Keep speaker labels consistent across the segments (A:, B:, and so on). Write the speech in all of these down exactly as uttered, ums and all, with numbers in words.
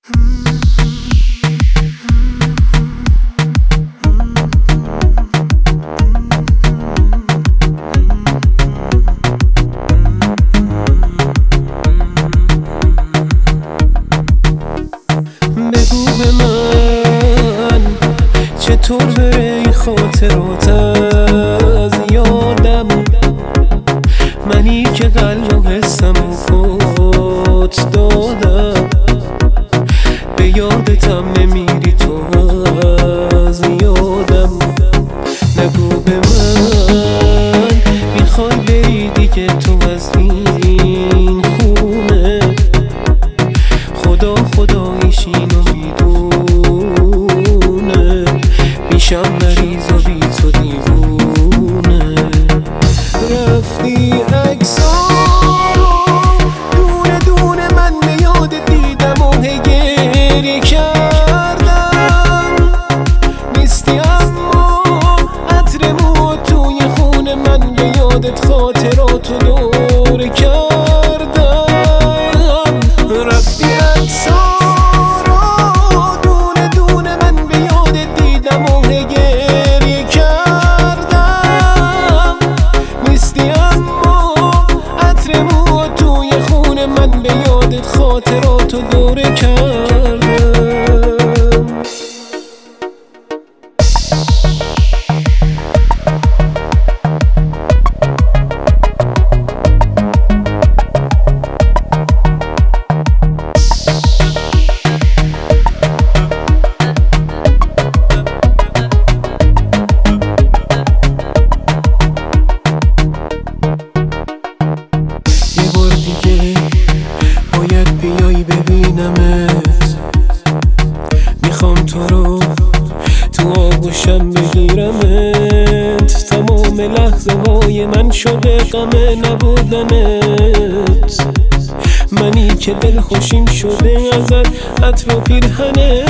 A: بگو به من چطور بره این خاطرات از یادم، منی که قلب و حسم و خود دادم. به یادتم نمیری تو از یادم. نگو به من میخوای بری دیگه تو از این خونه، خدا خداییش اینو میدونه، میشم مریض و بی تو دیوونه. رفتی عکسارو دونه دونه من به یاد دیدم و هی گریه کردم. نیستی اما عطر مو توی خون من، به یادت خاطراتو دور کردم. رفتی عکسارو دونه دونه من به یاد دیدم و هی گریه کردم. نیستی اما عطر مو توی خون من، به یادت خاطراتو دور کردم. باید بیایی ببینمت، میخوام تو رو تو آغوشم بگیرمت. تمام لحظه های من شده غم نبودنت، منی که دل خوشیم شده ازت عطر و پیرهنت.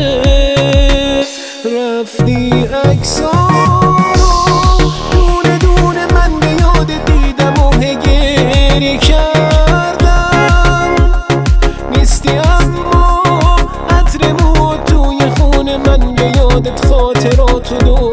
A: رفتی عکسارو دونه دونه من به یاد دیدم و هی گریه کردم. نیستی اما عطر مو توی خون من، به یادت خاطراتو